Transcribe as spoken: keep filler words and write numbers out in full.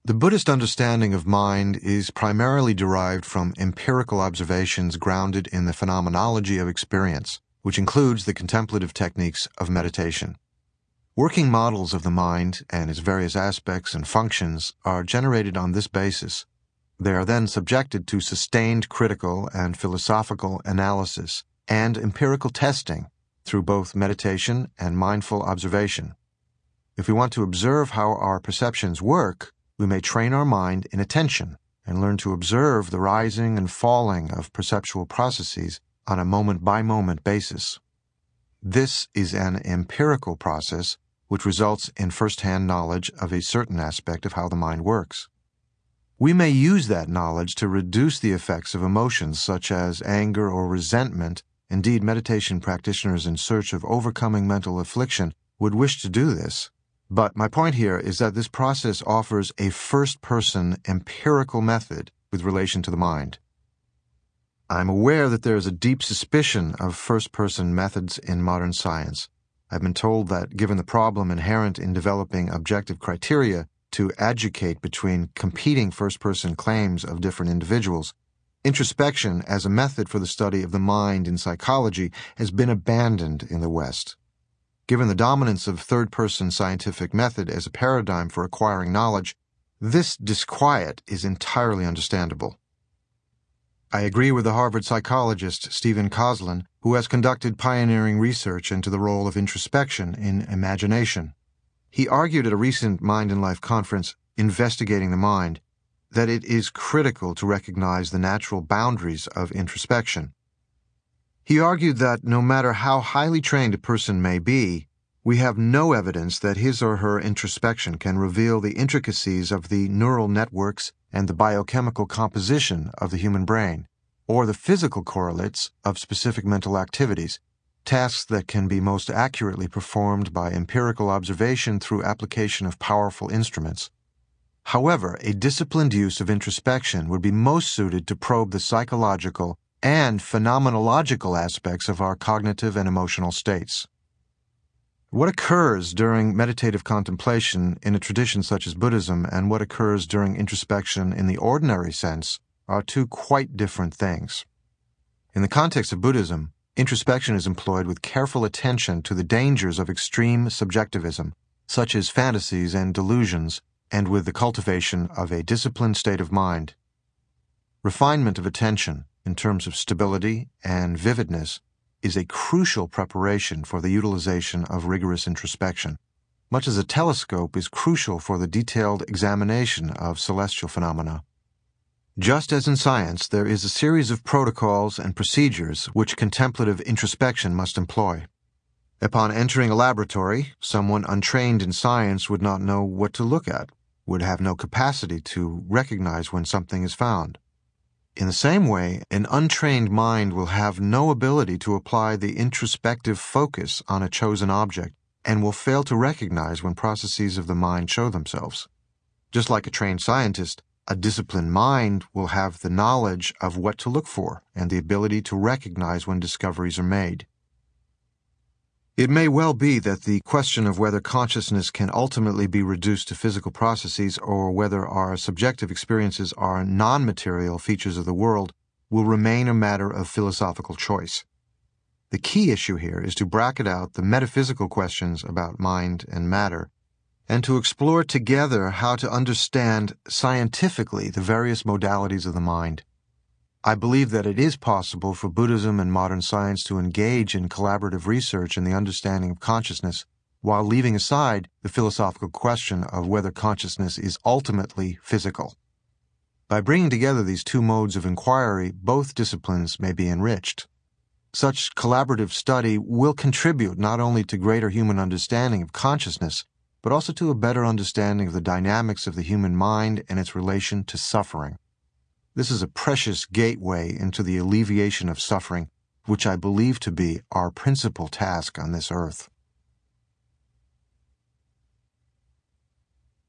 The Buddhist understanding of mind is primarily derived from empirical observations grounded in the phenomenology of experience, which includes the contemplative techniques of meditation. Working models of the mind and its various aspects and functions are generated on this basis. They are then subjected to sustained critical and philosophical analysis and empirical testing through both meditation and mindful observation. If we want to observe how our perceptions work, we may train our mind in attention and learn to observe the rising and falling of perceptual processes on a moment-by-moment basis. This is an empirical process which results in first-hand knowledge of a certain aspect of how the mind works. We may use that knowledge to reduce the effects of emotions such as anger or resentment. Indeed, meditation practitioners in search of overcoming mental affliction would wish to do this. But my point here is that this process offers a first-person empirical method with relation to the mind. I'm aware that there is a deep suspicion of first-person methods in modern science. I've been told that given the problem inherent in developing objective criteria to adjudicate between competing first-person claims of different individuals, introspection as a method for the study of the mind in psychology has been abandoned in the West. Given the dominance of third-person scientific method as a paradigm for acquiring knowledge, this disquiet is entirely understandable. I agree with the Harvard psychologist Stephen Kosslyn, who has conducted pioneering research into the role of introspection in imagination. He argued at a recent Mind and Life conference, Investigating the Mind, that it is critical to recognize the natural boundaries of introspection. He argued that no matter how highly trained a person may be, we have no evidence that his or her introspection can reveal the intricacies of the neural networks and the biochemical composition of the human brain, or the physical correlates of specific mental activities, tasks that can be most accurately performed by empirical observation through application of powerful instruments. However, a disciplined use of introspection would be most suited to probe the psychological and phenomenological aspects of our cognitive and emotional states. What occurs during meditative contemplation in a tradition such as Buddhism and what occurs during introspection in the ordinary sense are two quite different things. In the context of Buddhism, introspection is employed with careful attention to the dangers of extreme subjectivism, such as fantasies and delusions, and with the cultivation of a disciplined state of mind. Refinement of attention, in terms of stability and vividness, is a crucial preparation for the utilization of rigorous introspection, much as a telescope is crucial for the detailed examination of celestial phenomena. Just as in science, there is a series of protocols and procedures which contemplative introspection must employ. Upon entering a laboratory, someone untrained in science would not know what to look at, would have no capacity to recognize when something is found. In the same way, an untrained mind will have no ability to apply the introspective focus on a chosen object and will fail to recognize when processes of the mind show themselves. Just like a trained scientist, a disciplined mind will have the knowledge of what to look for and the ability to recognize when discoveries are made. It may well be that the question of whether consciousness can ultimately be reduced to physical processes or whether our subjective experiences are non-material features of the world will remain a matter of philosophical choice. The key issue here is to bracket out the metaphysical questions about mind and matter and to explore together how to understand scientifically the various modalities of the mind. I believe that it is possible for Buddhism and modern science to engage in collaborative research in the understanding of consciousness while leaving aside the philosophical question of whether consciousness is ultimately physical. By bringing together these two modes of inquiry, both disciplines may be enriched. Such collaborative study will contribute not only to greater human understanding of consciousness, but also to a better understanding of the dynamics of the human mind and its relation to suffering. This is a precious gateway into the alleviation of suffering, which I believe to be our principal task on this earth.